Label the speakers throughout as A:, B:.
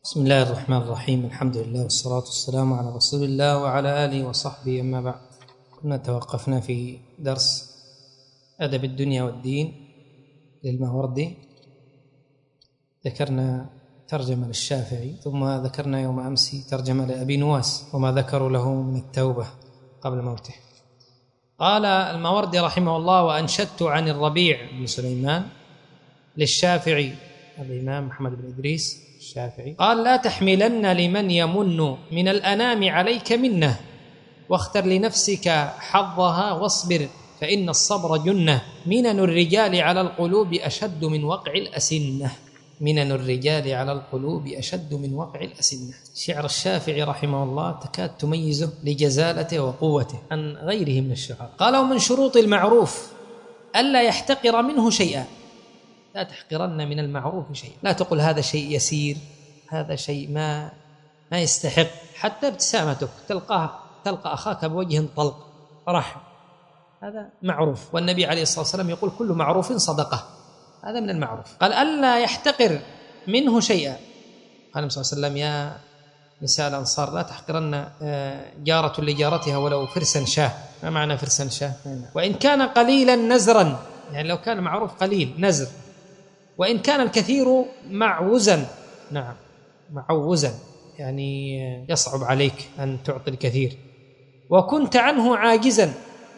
A: بسم الله الرحمن الرحيم. الحمد لله والصلاة والسلام على رسول الله وعلى آله وصحبه، أما بعد. كنا توقفنا في درس أدب الدنيا والدين للماوردي، ذكرنا ترجمة للشافعي، ثم ذكرنا يوم أمس ترجمة لأبي نواس وما ذكروا له من التوبة قبل موته. قال الماوردي رحمه الله: وأنشدت عن الربيع بن سليمان للشافعي، الإمام محمد بن إدريس الشافعي، قال: لا تحملن لمن يمن من الأنام عليك منه، واختر لنفسك حظها واصبر، فإن الصبر جنة، منن الرجال على القلوب أشد من وقع الأسنة. منن الرجال على القلوب أشد من وقع الأسنة. شعر الشافعي رحمه الله تكاد تميزه لجزالته وقوته عن غيره من الشعراء. قال: ومن شروط المعروف ألا يحتقر منه شيئا. لا تحقرن من المعروف شيئا، لا تقل هذا شيء يسير، هذا شيء ما يستحق. حتى ابتسامتك تلقى أخاك بوجه طلق رحم، هذا معروف. والنبي عليه الصلاة والسلام يقول: كل معروف صدقة، هذا من المعروف. قال: ألا يحتقر منه شيئا. قال صلى الله عليه وسلم: يا نساء الأنصار لا تحقرن جارة لجارتها ولو فرسا شاه. ما معنى فرسا شاه؟ وإن كان قليلا نزرا، يعني لو كان معروف قليل نزر. وإن كان الكثير معوزا، نعم معوزا، يعني يصعب عليك أن تعطي الكثير. وكنت عنه عاجزا،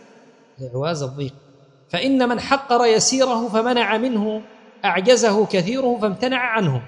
A: لعواز الضيق. فإن من حقر يسيره فمنع منه أعجزه كثيره فامتنع عنه.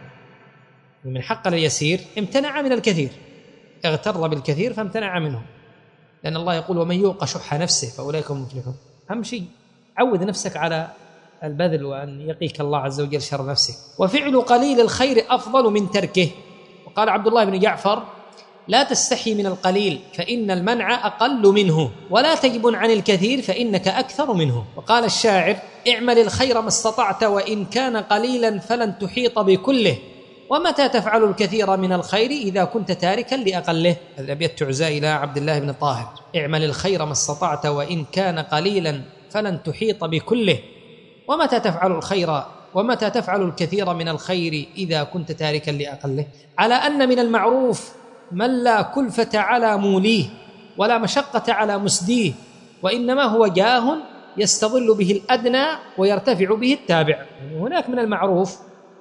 A: من حقر اليسير امتنع من الكثير، اغتر بالكثير فامتنع منه، لأن الله يقول: ومن يوق شح نفسه فأولئك هم المفلحون. أهم شيء عود نفسك على البذل، وأن يقيك الله عز وجل شر نفسك. وفعل قليل الخير أفضل من تركه. وقال عبد الله بن جعفر: لا تستحي من القليل فإن المنع أقل منه، ولا تجبن عن الكثير فإنك أكثر منه. وقال الشاعر: اعمل الخير ما استطعت وإن كان قليلا فلن تحيط بكله، ومتى تفعل الكثير من الخير إذا كنت تاركا لأقله. الأبيات تعزى إلى عبد الله بن طاهر: اعمل الخير ما استطعت وإن كان قليلا فلن تحيط بكله، ومتى تفعل الخير ومتى تفعل الكثير من الخير إذا كنت تاركا لأقله. على أن من المعروف من لا كلفة على موليه ولا مشقة على مسديه، وإنما هو جاه يستظل به الأدنى ويرتفع به التابع. يعني هناك من المعروف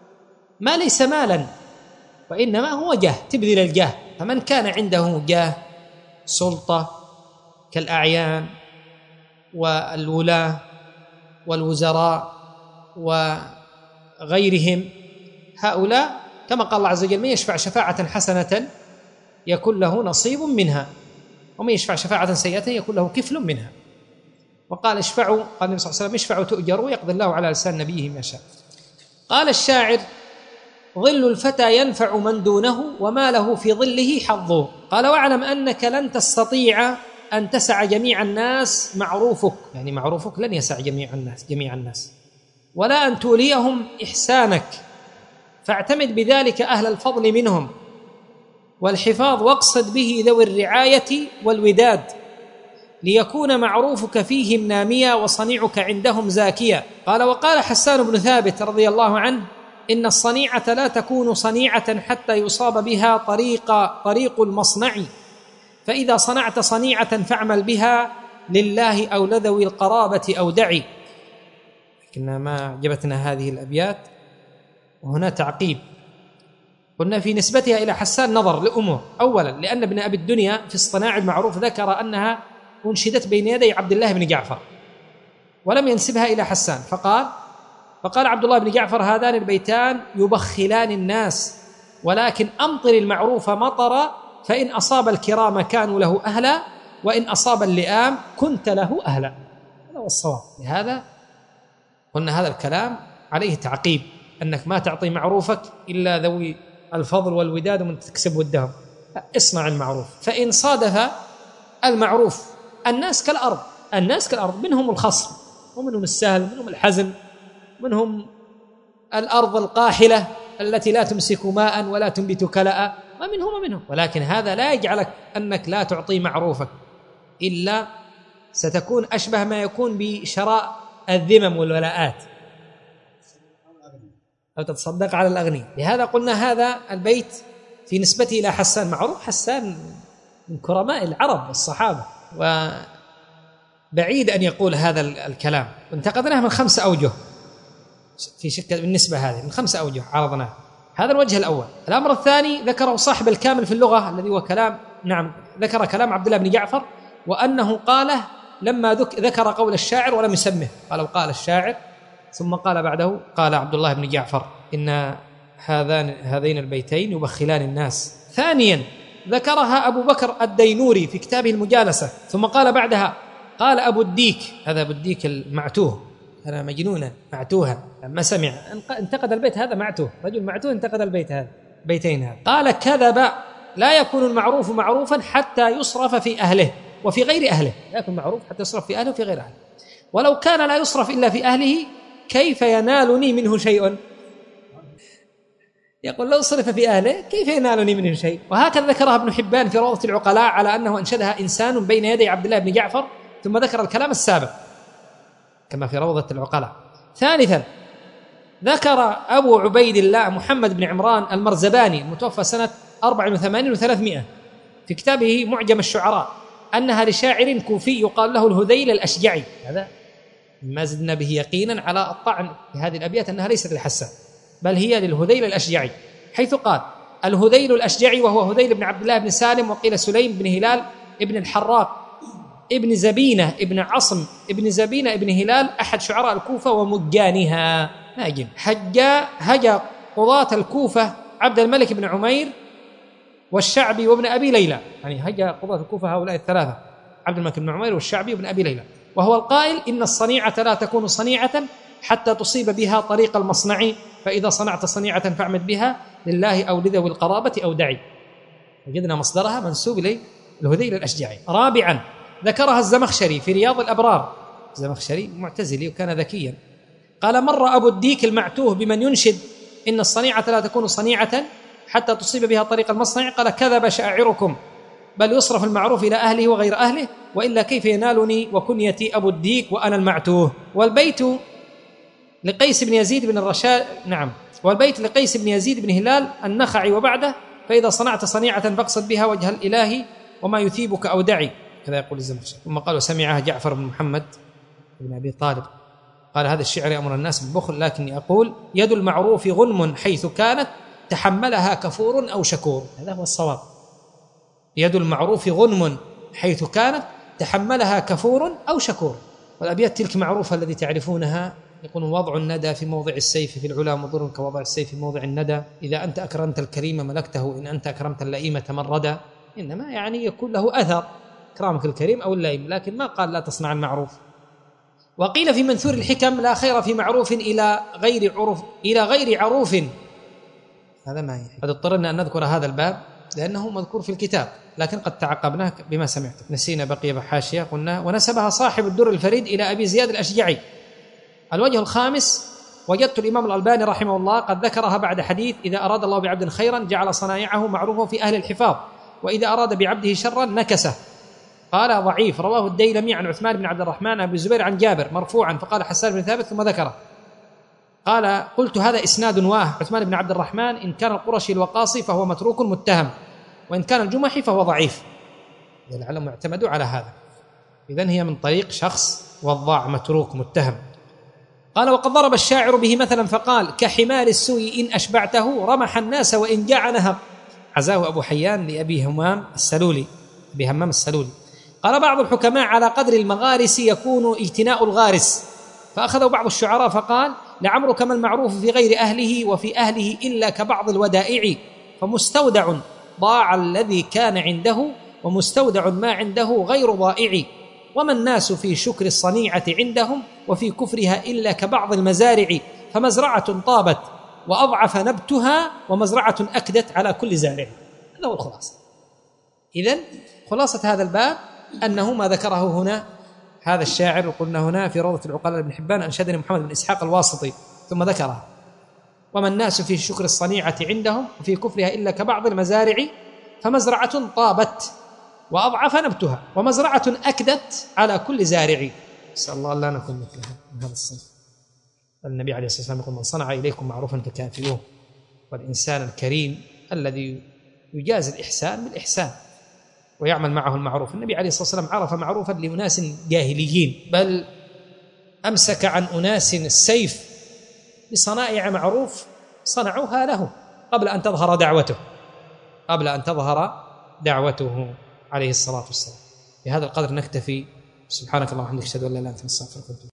A: ما ليس مالا، وإنما هو جاه، تبذل الجاه. فمن كان عنده جاه، سلطة كالأعيان والولاة والوزراء وغيرهم، هؤلاء كما قال الله عز وجل: من يشفع شفاعة حسنة يكون له نصيب منها، ومن يشفع شفاعة سيئة يكون له كفل منها. وقال: اشفعوا، قال النبي صلى الله عليه وسلم: اشفعوا تؤجروا، ويقضي الله على لسان نبيه ما شاء. قال الشاعر: ظل الفتى ينفع من دونه وما له في ظله حظه. قال: واعلم أنك لن تستطيع أن تسع جميع الناس معروفك، يعني معروفك لن يسع جميع الناس، ولا أن توليهم إحسانك، فاعتمد بذلك أهل الفضل منهم والحفاظ، واقصد به ذوي الرعاية والوداد، ليكون معروفك فيهم ناميا وصنيعك عندهم زاكيا. قال: وقال حسان بن ثابت رضي الله عنه: إن الصنيعة لا تكون صنيعة حتى يصاب بها طريق المصنع، فإذا صنعت صنيعة فاعمل بها لله أو لذوي القرابة أو دعي. لكن ما عجبتنا هذه الأبيات، وهنا تعقيب. قلنا في نسبتها إلى حسان نظر لأمور. أولا لأن ابن أبي الدنيا في الصناع المعروف ذكر أنها أنشدت بين يدي عبد الله بن جعفر ولم ينسبها إلى حسان، فقال عبد الله بن جعفر: هذان البيتان يبخلان الناس، ولكن أمطر المعروف مطرا، فإن أصاب الكرام كانوا له أهلا، وإن أصاب اللئام كنت له أهلا. هذا هو الصواب. لهذا قلنا هذا الكلام عليه تعقيب، أنك ما تعطي معروفك إلا ذوي الفضل والوداد ومن تكسب ودهم. اصنع المعروف، فإن صادف المعروف الناس كالأرض، منهم الخصم ومنهم السهل، منهم الحزن، منهم الأرض القاحلة التي لا تمسك ماء ولا تنبت كلأ، ومنهم، ولكن هذا لا يجعلك أنك لا تعطي معروفك، إلا ستكون أشبه ما يكون بشراء الذمم والولاءات، أو تتصدق على الأغنياء. لهذا قلنا هذا البيت في نسبته إلى حسان. معروف حسان من كرماء العرب والصحابة، وبعيد أن يقول هذا الكلام. وانتقدناه من 5 أوجه في شك بالنسبة هذه، من 5 أوجه عرضناه. هذا الوجه الأول. الأمر الثاني ذكره صاحب الكامل في اللغة الذي هو كلام، نعم، ذكر كلام عبد الله بن جعفر، وأنه قاله لما ذكر قول الشاعر ولم يسمه، قال وقال الشاعر، ثم قال بعده قال عبد الله بن جعفر إن هذين البيتين يبخلان الناس. ثانيا ذكرها أبو بكر الدينوري في كتابه المجالسة، ثم قال بعدها قال أبو الديك، هذا أبو الديك المعتوه، أنا مجنونا معتوها، لما سمع انتقد البيت هذا معتوه، رجل معتوه انتقد البيت هذا، بيتين هذا. قال كذب، لا يكون المعروف معروفا حتى يصرف في أهله وفي غير أهله، لا يكون معروف حتى يصرف في أهله وفي غير أهله، ولو كان لا يصرف إلا في أهله كيف ينالني منه شيء؟ يقول لو صرف في أهله كيف ينالني منه شيء؟ وهكذا ذكرها ابن حبان في روضة العقلاء على أنه أنشدها إنسان بين يدي عبد الله بن جعفر، ثم ذكر الكلام السابق كما في روضة العقلاء. ثالثا ذكر أبو عبيد الله محمد بن عمران المرزباني المتوفى سنة 84 و300 في كتابه معجم الشعراء أنها لشاعر كوفي يقال له الهذيل الأشجعي. هذا ما زدنا به يقينا على الطعن في هذه الأبيات أنها ليست لحسان، بل هي للهذيل الأشجعي، حيث قال الهذيل الأشجعي وهو هذيل بن عبد الله بن سالم، وقيل سليم بن هلال ابن الحراق ابن زبينة ابن عصم ابن زبينة ابن هلال، أحد شعراء الكوفة ومجانها. ناجم هجا قضاة الكوفة عبد الملك بن عمير والشعبي وابن أبي ليلى، يعني هجا قضاة الكوفة هؤلاء الثلاثة، عبد الملك بن عمير والشعبي وابن أبي ليلى، وهو القائل إن الصنيعة لا تكون صنيعة حتى تصيب بها طريق المصنع، فإذا صنعت صنيعة فاعمد بها لله أو لذوي القرابة أو دعي. وجدنا مصدرها منسوب إليه الهذيل الأشجعي. رابعا ذكرها الزمخشري في رياض الأبرار، الزمخشري معتزلي وكان ذكيا، قال مر أبو الديك المعتوه بمن ينشد إن الصنيعة لا تكون صنيعة حتى تصيب بها طريق المصنع، قال كذب شاعركم، بل يصرف المعروف إلى أهله وغير أهله، وإلا كيف ينالني وكنيتي أبو الديك وأنا المعتوه. والبيت لقيس بن يزيد بن الرشاد، نعم، والبيت لقيس بن يزيد بن هلال النخعي وبعده، فإذا صنعت صنيعة فاقصد بها وجه الإله وما يثيبك أو دعي، كذا يقول الزمخشري. ثم قال وسمعها جعفر بن محمد بن أبي طالب، قال هذا الشعر يأمر الناس بالبخل، لكني أقول يد المعروف غنم حيث كانت تحملها كفور أو شكور. هذا هو الصواب، يد المعروف غنم حيث كانت تحملها كفور أو شكور. والأبيات تلك معروفة الذي تعرفونها، يقول وضع الندى في موضع السيف في العلا مضر كوضع السيف في موضع الندى، إذا أنت أكرمت الكريم ملكته، إن أنت أكرمت اللئيم تمردا. إنما يعني يكون له أثر إكرامك الكريم أو اللئيم، لكن ما قال لا تصنع المعروف. وقيل في منثور الحكم لا خير في معروف إلى غير عروف. هذا ما يعني قد اضطرنا أن نذكر هذا الباب لأنه مذكور في الكتاب، لكن قد تعقبناه بما سمعت، نسينا بقية بحاشية قلنا. ونسبها صاحب الدر الفريد إلى أبي زياد الأشجعي. الوجه الخامس وجدت الإمام الألباني رحمه الله قد ذكرها بعد حديث إذا أراد الله بعبد خيرا جعل صنائعه معروفا في أهل الحفاظ، وإذا أراد بعبده شرا نكسه. قال ضعيف، رواه الديلمي عن عثمان بن عبد الرحمن أبي الزبير عن جابر مرفوعا، فقال حسان بن ثابت ثم ذكره. قال قلت هذا إسناد واه، عثمان بن عبد الرحمن إن كان القرشي الوقاصي فهو متروك متهم، وإن كان الجمحي فهو ضعيف، لعلهم اعتمدوا على هذا. إذن هي من طريق شخص وضاع متروك متهم. قال وقد ضرب الشاعر به مثلا فقال كحمار السوء إن أشبعته رمح الناس وإن جاع نهب. عزاه أبو حيان لأبي همام السلولي، أبي همام السلولي. قال بعض الحكماء على قدر المغارس يكون اجتناء الغارس، فأخذه بعض الشعراء فقال لعمرك ما المعروف في غير أهله وفي أهله إلا كبعض الودائع، فمستودع ضاع الذي كان عنده ومستودع ما عنده غير ضائع، وما الناس في شكر الصنيعة عندهم وفي كفرها إلا كبعض المزارع، فمزرعة طابت وأضعف نبتها ومزرعة أكدت على كل زارع. هذا هو الخلاصة. إذن خلاصة هذا الباب أنه ما ذكره هنا هذا الشاعر، وقلنا هنا في روضة العقلاء ابن حبان أنشدني محمد بن إسحاق الواسطي، ثم ذكرها وما الناس في شكر الصنيعة عندهم وفي كفرها إلا كبعض المزارع، فمزرعة طابت وأضعف نبتها ومزرعة أكدت على كل زارع. نسأل الله لا نكون مثلها من هذا الصنف. النبي عليه الصلاة والسلام يقول من صنع إليكم معروفا فكافئوه، والإنسان الكريم الذي يجازي الإحسان بالإحسان ويعمل معه المعروف. النبي عليه الصلاة والسلام عرف معروفا لأناس جاهليين، بل أمسك عن أناس السيف بصنائع معروف صنعوها له قبل أن تظهر دعوته عليه الصلاة والسلام. بهذا القدر نكتفي. سبحانك اللهم وبحمدك أشهد أن لا إله إلا أنت نستغفرك ونتوب إليك.